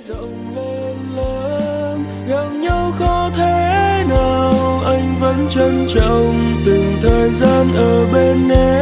rộng lớn lớn gặp nhau khó thế nào, anh vẫn trân trọng từng thời gian ở bên em.